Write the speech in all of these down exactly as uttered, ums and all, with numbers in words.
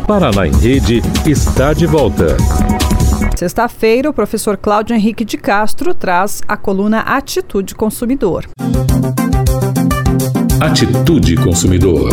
Paraná em Rede está de volta. Sexta-feira, o professor Cláudio Henrique de Castro traz a coluna Atitude Consumidor. Atitude Consumidor.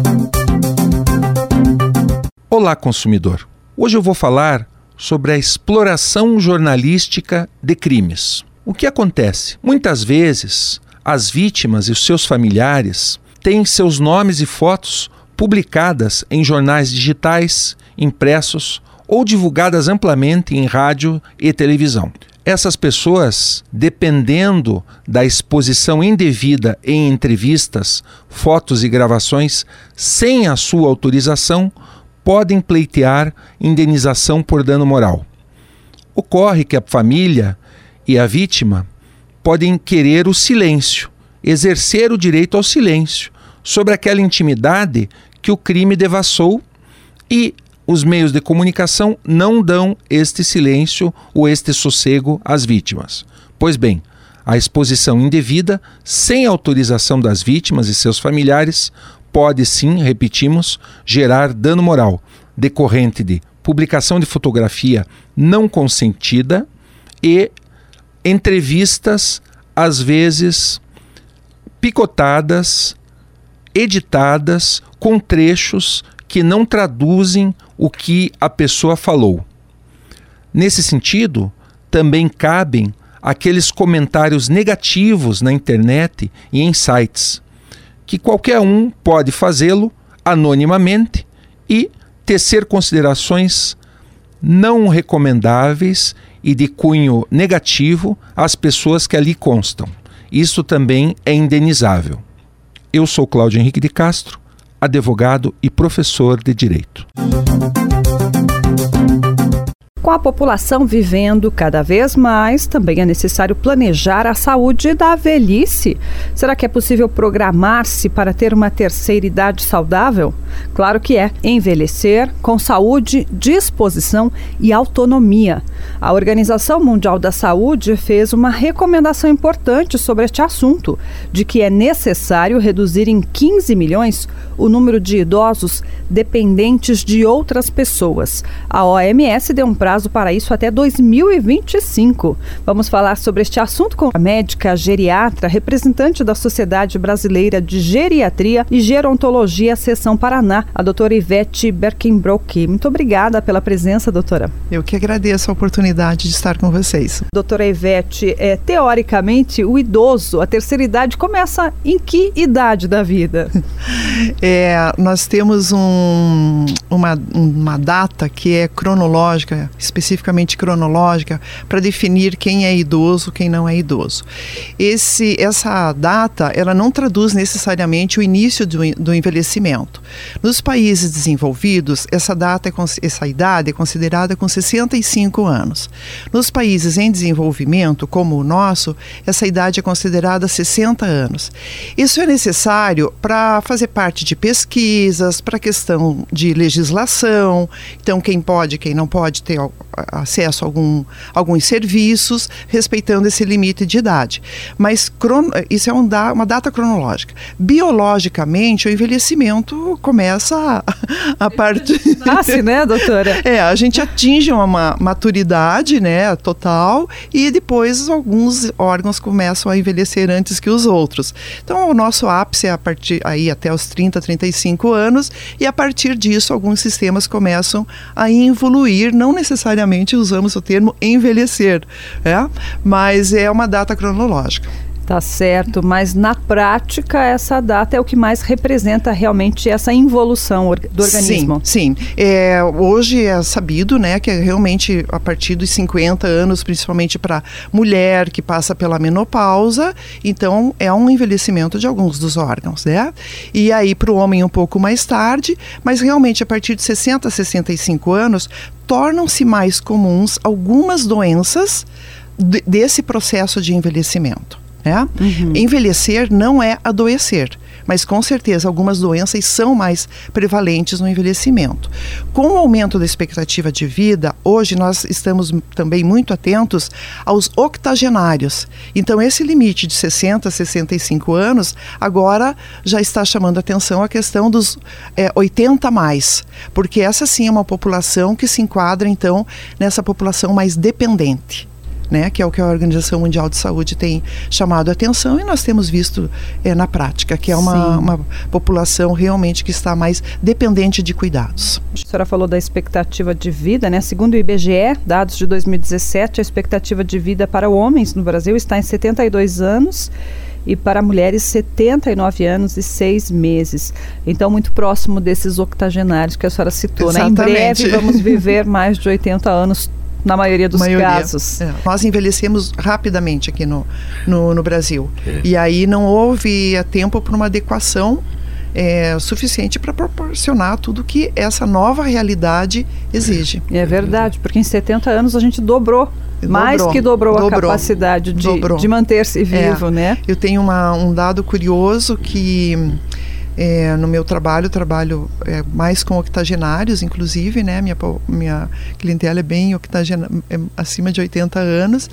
Olá, consumidor. Hoje eu vou falar sobre a exploração jornalística de crimes. O que acontece? Muitas vezes, as vítimas e os seus familiares têm seus nomes e fotos publicadas em jornais digitais, impressos ou divulgadas amplamente em rádio e televisão. Essas pessoas, dependendo da exposição indevida em entrevistas, fotos e gravações sem a sua autorização, podem pleitear indenização por dano moral. Ocorre que a família e a vítima podem querer o silêncio, exercer o direito ao silêncio sobre aquela intimidade que o crime devassou, e os meios de comunicação não dão este silêncio ou este sossego às vítimas. Pois bem, a exposição indevida, sem autorização das vítimas e seus familiares, pode sim, repetimos, gerar dano moral, decorrente de publicação de fotografia não consentida e entrevistas, às vezes, picotadas, editadas, com trechos que não traduzem o que a pessoa falou. Nesse sentido, também cabem aqueles comentários negativos na internet e em sites, que qualquer um pode fazê-lo anonimamente e tecer considerações não recomendáveis e de cunho negativo às pessoas que ali constam. Isso também é indenizável. Eu sou Cláudio Henrique de Castro, advogado e professor de Direito. Com a população vivendo cada vez mais, também é necessário planejar a saúde da velhice. Será que é possível programar-se para ter uma terceira idade saudável? Claro que é. Envelhecer com saúde, disposição e autonomia. A Organização Mundial da Saúde fez uma recomendação importante sobre este assunto, de que é necessário reduzir em quinze milhões o número de idosos dependentes de outras pessoas. A O M S deu um prazo para isso até dois mil e vinte e cinco. Vamos falar sobre este assunto com a médica geriatra, representante da Sociedade Brasileira de Geriatria e Gerontologia, Seção Paraná, a doutora Ivete Berkenbrock. Muito obrigada pela presença, doutora. Eu que agradeço a oportunidade de estar com vocês. Doutora Ivete, é, teoricamente, o idoso, a terceira idade, começa em que idade da vida? É, nós temos um, uma, uma data que é cronológica, especificamente cronológica, para definir quem é idoso, quem não é idoso. Esse, essa data, ela não traduz necessariamente o início do, do envelhecimento. Nos países desenvolvidos, essa data, é, essa idade é considerada com sessenta e cinco anos. Nos países em desenvolvimento, como o nosso, essa idade é considerada sessenta anos. Isso é necessário para fazer parte de pesquisas, para questão de legislação. Então, quem pode, quem não pode ter acesso a algum, alguns serviços, respeitando esse limite de idade. Mas crono, isso é um da, uma data cronológica. Biologicamente, o envelhecimento começa a, a partir... Nasce, né, doutora? É, a gente atinge uma maturidade, né, total, e depois alguns órgãos começam a envelhecer antes que os outros. Então, o nosso ápice é a partir aí até os trinta, trinta e cinco anos, e a partir disso alguns sistemas começam a evoluir, não necessariamente usamos o termo envelhecer, é? Mas é uma data cronológica. Tá certo, mas na prática essa data é o que mais representa realmente essa involução do organismo. Sim, sim. É, hoje é sabido, né, que é realmente a partir dos cinquenta anos, principalmente para mulher que passa pela menopausa, então é um envelhecimento de alguns dos órgãos, né? E aí para o homem um pouco mais tarde, mas realmente a partir de sessenta, sessenta e cinco anos, tornam-se mais comuns algumas doenças d- desse processo de envelhecimento. É? Uhum. Envelhecer não é adoecer. mas com certeza algumas doenças são mais prevalentes no envelhecimento. Com o aumento da expectativa de vida, hoje nós estamos também muito atentos aos octogenários. Então esse limite de sessenta a sessenta e cinco anos, agora já está chamando a atenção a questão dos é, oitenta a mais, porque essa sim é uma população que se enquadra então nessa população mais dependente. Né, que é o que a Organização Mundial de Saúde tem chamado a atenção e nós temos visto é, na prática, que é uma, uma população realmente que está mais dependente de cuidados. A senhora falou da expectativa de vida, né? Segundo o I B G E, dados de dois mil e dezessete, a expectativa de vida para homens no Brasil está em setenta e dois anos e para mulheres setenta e nove anos e seis meses. Então, muito próximo desses octogenários que a senhora citou. Né? Em breve vamos viver mais de oitenta anos na maioria dos maioria. casos. É. Nós envelhecemos rapidamente aqui no, no, no Brasil. É. E aí não houve tempo para uma adequação é, suficiente para proporcionar tudo que essa nova realidade exige. É verdade, porque em setenta anos a gente dobrou. Dobrou, mais que dobrou, dobrou a capacidade de, de manter-se vivo, é. né? Eu tenho uma, um dado curioso que... É, no meu trabalho, trabalho é, mais com octogenários, inclusive, né? Minha, minha clientela é bem octogena, é acima de oitenta anos,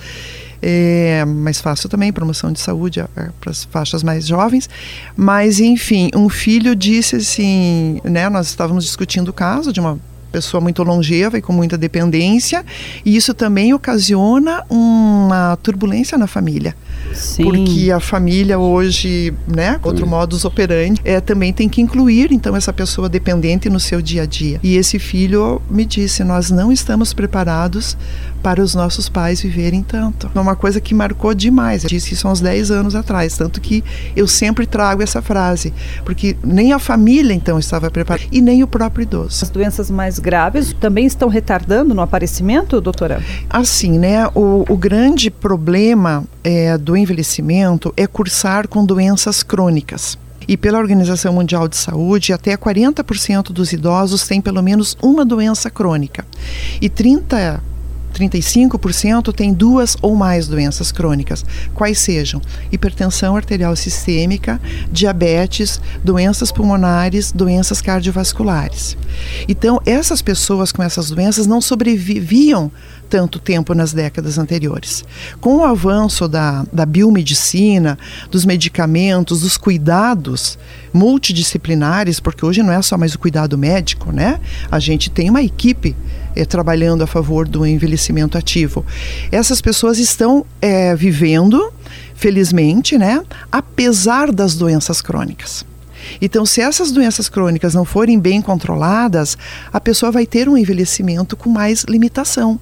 é, mas faço também promoção de saúde é, para as faixas mais jovens. Mas, enfim, um filho disse assim, né? Nós estávamos discutindo o caso de uma pessoa muito longeva e com muita dependência, e isso também ocasiona uma turbulência na família. Sim. Porque a família hoje, né, outro modus operandi, é, também tem que incluir, então, essa pessoa dependente no seu dia a dia. E esse filho me disse, nós não estamos preparados para os nossos pais viverem tanto. É uma coisa que marcou demais. Eu disse isso há uns dez anos atrás, tanto que eu sempre trago essa frase, porque nem a família, então, estava preparada, e nem o próprio idoso. As doenças mais graves também estão retardando no aparecimento, doutora? Assim, né, o, o grande problema é, do envelhecimento é cursar com doenças crônicas. E pela Organização Mundial de Saúde, até quarenta por cento dos idosos têm pelo menos uma doença crônica. E trinta, trinta e cinco por cento têm duas ou mais doenças crônicas, quais sejam hipertensão arterial sistêmica, diabetes, doenças pulmonares, doenças cardiovasculares. Então, essas pessoas com essas doenças não sobreviviam tanto tempo nas décadas anteriores. Com o avanço da, da biomedicina, dos medicamentos, dos cuidados multidisciplinares, porque hoje não é só mais o cuidado médico, né? A gente tem uma equipe é, trabalhando a favor do envelhecimento ativo. Essas pessoas estão é, vivendo, felizmente, né? Apesar das doenças crônicas. Então, se essas doenças crônicas não forem bem controladas, a pessoa vai ter um envelhecimento com mais limitação.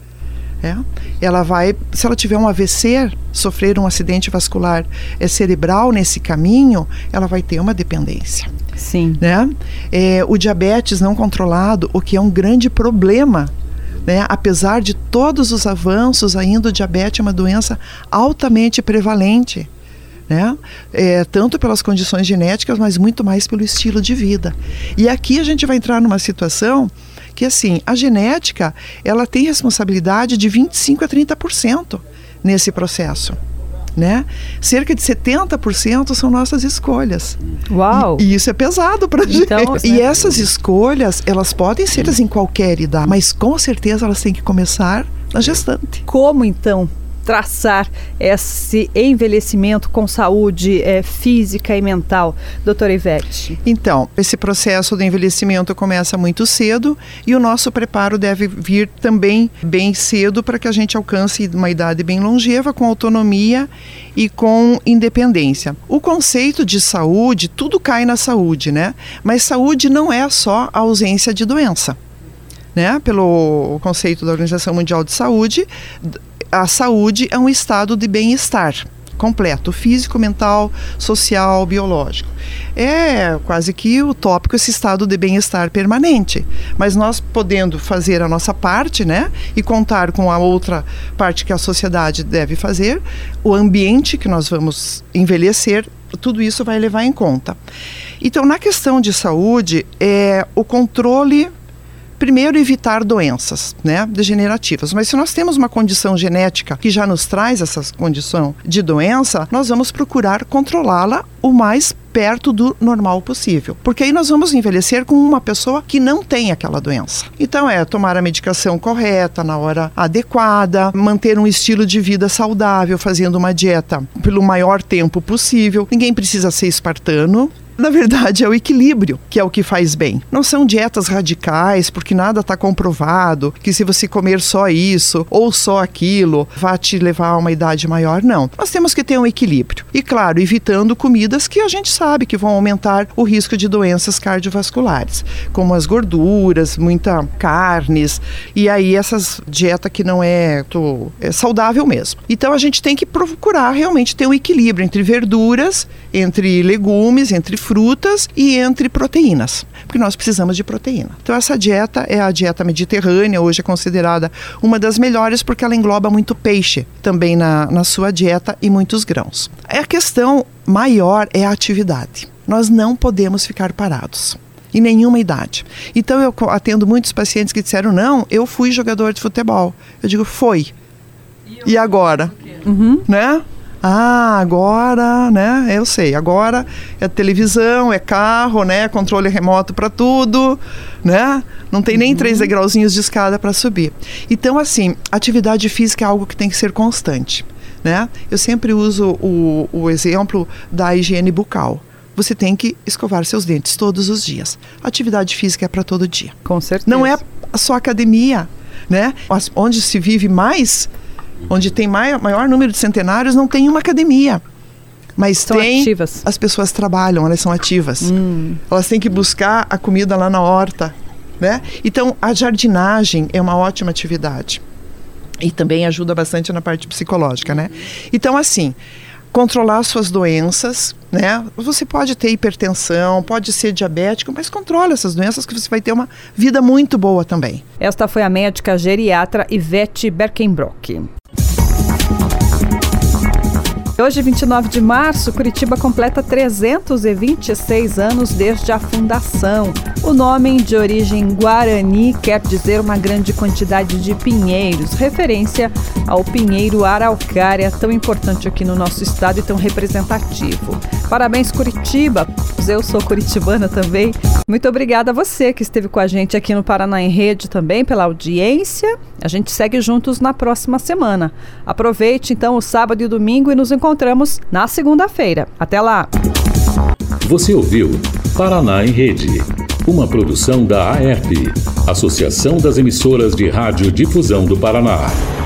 É. Ela vai, se ela tiver um A V C, sofrer um acidente vascular é, cerebral nesse caminho, ela vai ter uma dependência. Sim. Né? É, o diabetes não controlado, o que é um grande problema, né? Apesar de todos os avanços, ainda o diabetes é uma doença altamente prevalente. Né? É, tanto pelas condições genéticas, mas muito mais pelo estilo de vida. E aqui a gente vai entrar numa situação que, assim, a genética, ela tem responsabilidade de vinte e cinco a trinta por cento nesse processo, né? Cerca de setenta por cento são nossas escolhas. Uau! E, e isso é pesado para a então, gente. E essas escolhas, elas podem ser em qualquer idade, mas com certeza elas têm que começar na gestante. Como, então, traçar esse envelhecimento com saúde é, física e mental, doutora Ivete? Então, esse processo do envelhecimento começa muito cedo e o nosso preparo deve vir também bem cedo para que a gente alcance uma idade bem longeva, com autonomia e com independência. O conceito de saúde, tudo cai na saúde, né? Mas saúde não é só a ausência de doença, né? Pelo conceito da Organização Mundial de Saúde, a saúde é um estado de bem-estar completo, físico, mental, social, biológico. É quase que utópico esse estado de bem-estar permanente, mas nós podendo fazer a nossa parte, né, e contar com a outra parte que a sociedade deve fazer, o ambiente que nós vamos envelhecer, tudo isso vai levar em conta. Então, na questão de saúde, é o controle primeiro, evitar doenças, né, degenerativas. Mas se nós temos uma condição genética que já nos traz essa condição de doença, nós vamos procurar controlá-la o mais perto do normal possível. Porque aí nós vamos envelhecer com uma pessoa que não tem aquela doença. Então é tomar a medicação correta, na hora adequada, manter um estilo de vida saudável, fazendo uma dieta pelo maior tempo possível. Ninguém precisa ser espartano. Na verdade, é o equilíbrio que é o que faz bem. Não são dietas radicais, porque nada está comprovado, que se você comer só isso ou só aquilo, vai te levar a uma idade maior. Não. Nós temos que ter um equilíbrio. E, claro, evitando comidas que a gente sabe que vão aumentar o risco de doenças cardiovasculares, como as gorduras, muita carnes, e aí essas dieta que não é, tô, é saudável mesmo. Então, a gente tem que procurar realmente ter um equilíbrio entre verduras, entre legumes, entre frutas e entre proteínas, porque nós precisamos de proteína. Então essa dieta é a dieta mediterrânea, hoje é considerada uma das melhores porque ela engloba muito peixe também na, na sua dieta e muitos grãos. A questão maior é a atividade. Nós não podemos ficar parados. Em nenhuma idade. Então eu atendo muitos pacientes que disseram, não, eu fui jogador de futebol. Eu digo, foi. E, e agora? Uhum. Né? Ah, agora, né, eu sei, agora é televisão, é carro, né, controle remoto para tudo, né, não tem nem uhum. três degrauzinhos de escada para subir. Então, assim, atividade física é algo que tem que ser constante, né, eu sempre uso o, o exemplo da higiene bucal. Você tem que escovar seus dentes todos os dias. Atividade física é para todo dia. Com certeza. Não é só academia, né, onde se vive mais... Onde tem maior, maior número de centenários, não tem uma academia. Mas são tem... ativas. As pessoas trabalham, elas são ativas. Hum. Elas têm que buscar a comida lá na horta, né? Então, a jardinagem é uma ótima atividade. E também ajuda bastante na parte psicológica, né? Então, assim... Controlar suas doenças, né? Você pode ter hipertensão, pode ser diabético, mas controle essas doenças que você vai ter uma vida muito boa também. Esta foi a médica geriatra Ivete Berkenbrock. Hoje, vinte e nove de março, Curitiba completa trezentos e vinte e seis anos desde a fundação. O nome, de origem guarani, quer dizer uma grande quantidade de pinheiros, referência ao pinheiro araucária, tão importante aqui no nosso estado e tão representativo. Parabéns, Curitiba! Eu sou curitibana também. Muito obrigada a você que esteve com a gente aqui no Paraná em Rede também, pela audiência. A gente segue juntos na próxima semana. Aproveite, então, o sábado e o domingo e nos encontramos na segunda-feira. Até lá! Você ouviu Paraná em Rede, uma produção da A E R P, Associação das Emissoras de Rádio Difusão do Paraná.